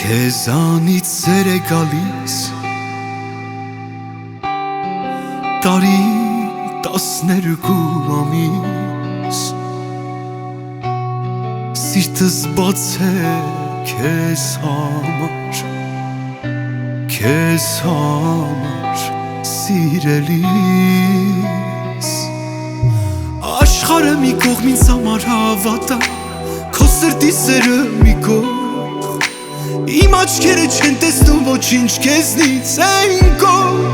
Քեզանից ծեր է գալիս տարի 12 ամիս Սիրտս բաց է քեզ համար սիրելիս Աշխարհը մի կողմ ինձ համար հավատա Քո սրտի սերը մի կողմ Իմ աչքերը չեն տեսնում ոչինչ քեզնից են կողմ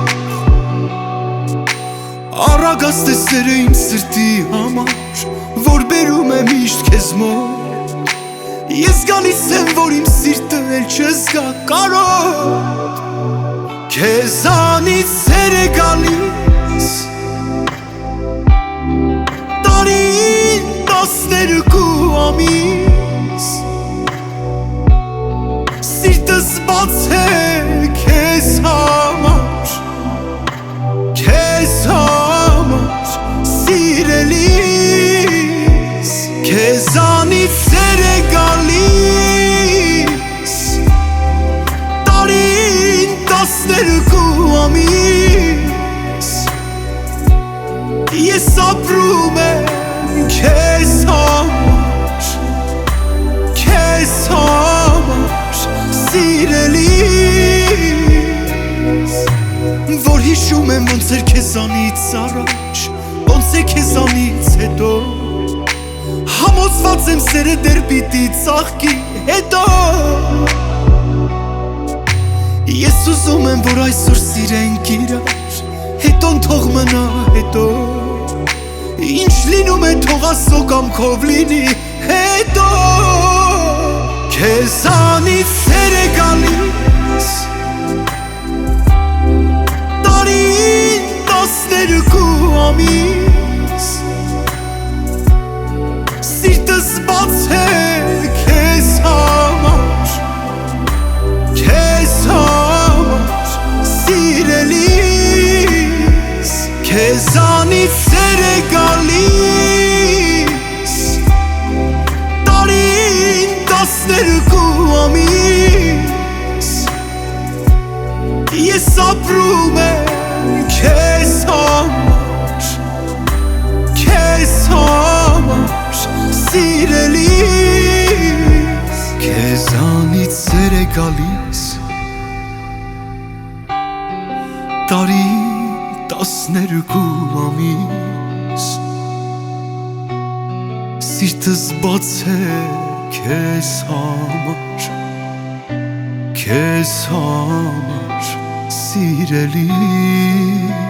Առագաստ է սերը իմ սրտի համար Որ բերում է միշտ քեզ մոտ Ես գալիս եմ, որ իմ սիրտը էլ չզգա կարոտ Քեզանից ծեր է գալիս տարին 12 ամիս Սիրտս բաց է քեզ համար սիրելիս Քեզանից ծեր է գալիս տարին 12 ամիս Ես ապրում եմ քեզ համար սիրելիս Որ հիշում եմ ոնց էր քեզանից առաջ Ոնց է քեզանից հետո Համոզված եմ սերը դեռ պիտի ծաղկի հետո Ես ուզում եմ որ այսօր սիրենք իրար Հետոն թող մնա հետո Ինչ լինում է թող Աստծո կամքով լինի հետո Քեզանից ծեր է գալիս տարին 12 ամիս Սիրտս բաց է քեզ համար սիրելիս Քեզանից ծեր է գալիս տարին 12 ամիս Ես ապրում եմ քեզ համար սիրելիս Քեզանից ծեր է գալիս տարին 12 ամիս Սիրտս բաց է քեզ համար սիրելիս